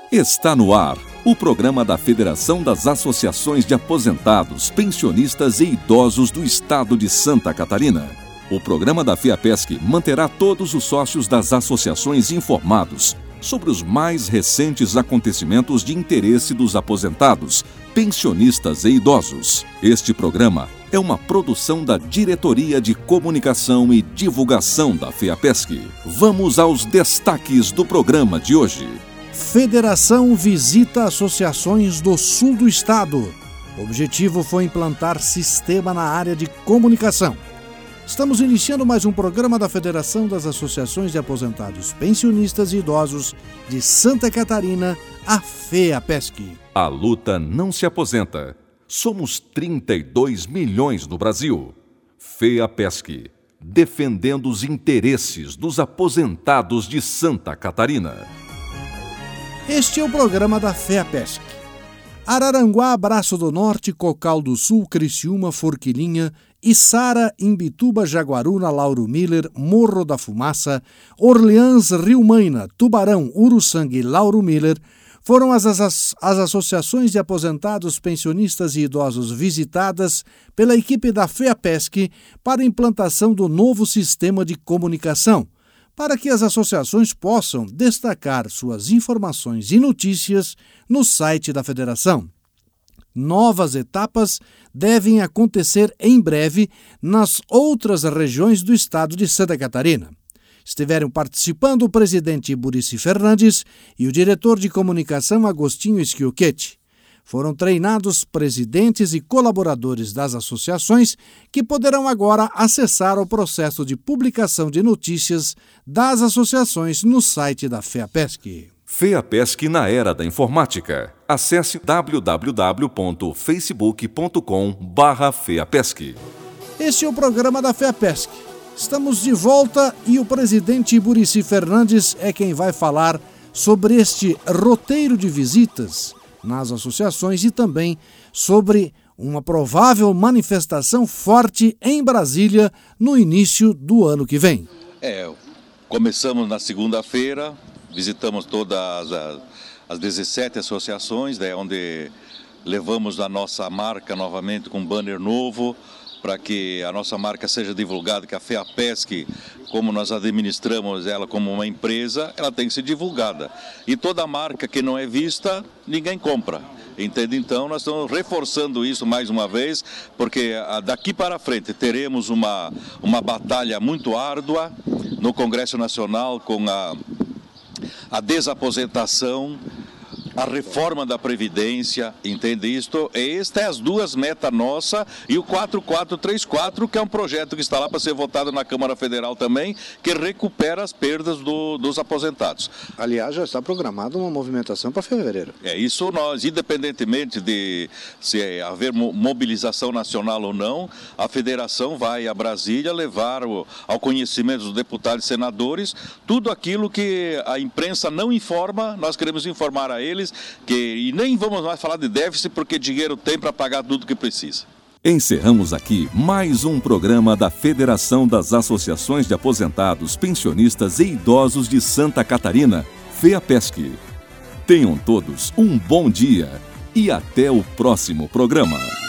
Está no ar o programa da Federação das Associações de Aposentados, Pensionistas e Idosos do Estado de Santa Catarina. O programa da FEAPESC manterá todos os sócios das associações informados sobre os mais recentes acontecimentos de interesse dos aposentados, pensionistas e idosos. Este programa é uma produção da Diretoria de Comunicação e Divulgação da FEAPESC. Vamos aos destaques do programa de hoje. Federação visita associações do sul do estado. O objetivo foi implantar sistema na área de comunicação. Estamos iniciando mais um programa da Federação das Associações de Aposentados, Pensionistas e Idosos de Santa Catarina, a FEAPESC. A luta não se aposenta. Somos 32 milhões no Brasil. FEAPESC, defendendo os interesses dos aposentados de Santa Catarina. Este é o programa da FEAPESC. Araranguá, Braço do Norte, Cocal do Sul, Criciúma, Forquilinha, Içara, Imbituba, Jaguaruna, Lauro Miller, Morro da Fumaça, Orleans, Rio Maina, Tubarão, Uruçanga e Lauro Miller foram as associações de aposentados, pensionistas e idosos visitadas pela equipe da FEAPESC para a implantação do novo sistema de comunicação, para que as associações possam destacar suas informações e notícias no site da Federação. Novas etapas devem acontecer em breve nas outras regiões do estado de Santa Catarina. Estiveram participando o presidente Buricy Fernandes e o diretor de comunicação Agostinho Schiocchetti. Foram treinados presidentes e colaboradores das associações que poderão agora acessar o processo de publicação de notícias das associações no site da FEAPESC. FEAPESC na era da informática. Acesse www.facebook.com/FEAPESC. Este é o programa da FEAPESC. Estamos de volta e o presidente Buricy Fernandes é quem vai falar sobre este roteiro de visitas nas associações e também sobre uma provável manifestação forte em Brasília no início do ano que vem. Começamos na segunda-feira, visitamos todas as 17 associações, onde levamos a nossa marca novamente com um banner novo, para que a nossa marca seja divulgada, que a FEAPESC, como nós administramos ela como uma empresa, ela tem que ser divulgada. E toda marca que não é vista, ninguém compra. Entende? Então, nós estamos reforçando isso mais uma vez, porque daqui para frente teremos uma batalha muito árdua no Congresso Nacional com a desaposentação, a reforma da Previdência, entende isto? Estas são as duas metas nossas e o 4434, que é um projeto que está lá para ser votado na Câmara Federal também, que recupera as perdas dos aposentados. Aliás, já está programada uma movimentação para fevereiro. Isso nós, independentemente de se haver mobilização nacional ou não, a Federação vai a Brasília levar ao conhecimento dos deputados e senadores tudo aquilo que a imprensa não informa, nós queremos informar a eles. E nem vamos mais falar de déficit, porque dinheiro tem para pagar tudo que precisa. Encerramos aqui mais um programa da Federação das Associações de Aposentados, Pensionistas e Idosos de Santa Catarina, FEAPESC. Tenham todos um bom dia e até o próximo programa.